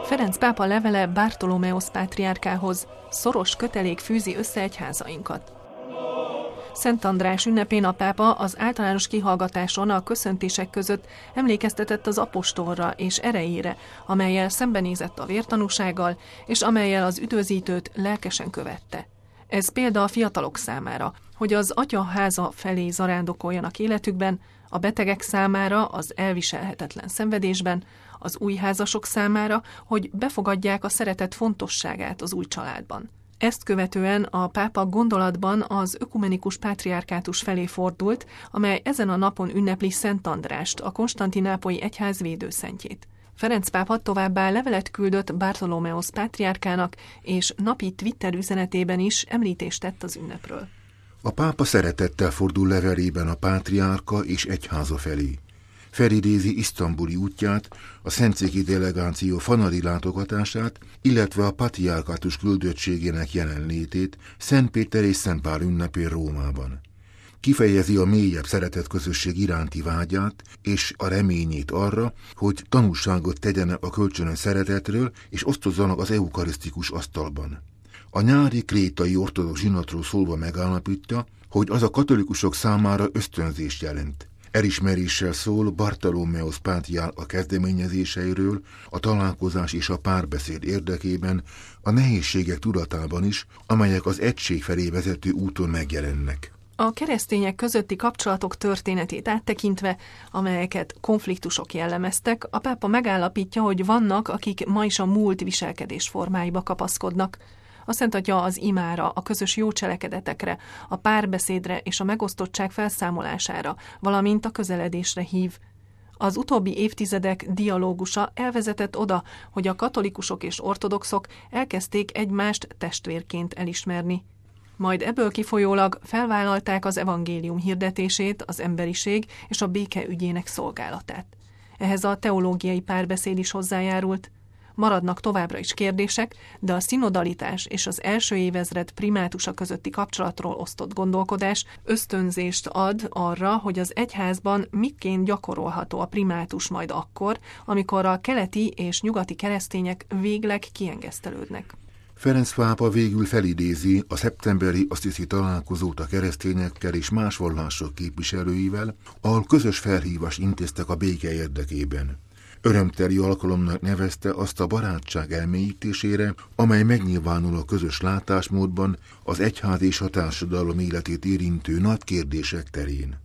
Ferenc pápa levele Bartholomeus pátriárkához: szoros kötelék fűzi össze egyházainkat. Szent András ünnepén a pápa az általános kihallgatáson a köszöntések között emlékeztetett az apostolra és erejére, amellyel szembenézett a vértanúsággal, és amellyel az üdvözítőt lelkesen követte. Ez példa a fiatalok számára, hogy az Atya háza felé zarándokoljanak életükben, a betegek számára az elviselhetetlen szenvedésben, az új házasok számára, hogy befogadják a szeretet fontosságát az új családban. Ezt követően a pápa gondolatban az ökumenikus pátriárkátus felé fordult, amely ezen a napon ünnepli Szent Andrást, a konstantinápolyi egyház védőszentjét. Ferenc pápa továbbá levelet küldött Bartholomeus pátriárkának, és napi Twitter üzenetében is említést tett az ünnepről. A pápa szeretettel fordul levelében a pátriárka és egyháza felé. Felidézi isztambuli útját, a szentszéki delegáció fanari látogatását, illetve a patriárkátus küldöttségének jelenlétét Szent Péter és Szent Pál ünnepén Rómában. Kifejezi a mélyebb szeretetközösség iránti vágyát és a reményét arra, hogy tanúságot tegyenek a kölcsönös szeretetről és osztozzanak az eukarisztikus asztalban. A nyári krétai ortodox zsinatról szólva megállapítja, hogy az a katolikusok számára ösztönzést jelent. Elismeréssel szól Bartholomeus pátriárka kezdeményezéseiről, a találkozás és a párbeszéd érdekében, a nehézségek tudatában is, amelyek az egység felé vezető úton megjelennek. A keresztények közötti kapcsolatok történetét áttekintve, amelyeket konfliktusok jellemeztek, a pápa megállapítja, hogy vannak, akik ma is a múlt viselkedés formáiba kapaszkodnak. A Szent Atya az imára, a közös jó cselekedetekre, a párbeszédre és a megosztottság felszámolására, valamint a közeledésre hív. Az utóbbi évtizedek dialógusa elvezetett oda, hogy a katolikusok és ortodoxok elkezdték egymást testvérként elismerni. Majd ebből kifolyólag felvállalták az evangélium hirdetését, az emberiség és a béke ügyének szolgálatát. Ehhez a teológiai párbeszéd is hozzájárult. Maradnak továbbra is kérdések, de a szinodalitás és az első évezred primátusa közötti kapcsolatról osztott gondolkodás ösztönzést ad arra, hogy az egyházban miként gyakorolható a primátus majd akkor, amikor a keleti és nyugati keresztények végleg kiengesztelődnek. Ferenc pápa végül felidézi a szeptemberi assisi találkozót a keresztényekkel és más vallások képviselőivel, ahol közös felhívást intéztek a béke érdekében. Örömteli alkalomnak nevezte azt a barátság elmélyítésére, amely megnyilvánul a közös látásmódban az egyház és a társadalom életét érintő nagy kérdések terén.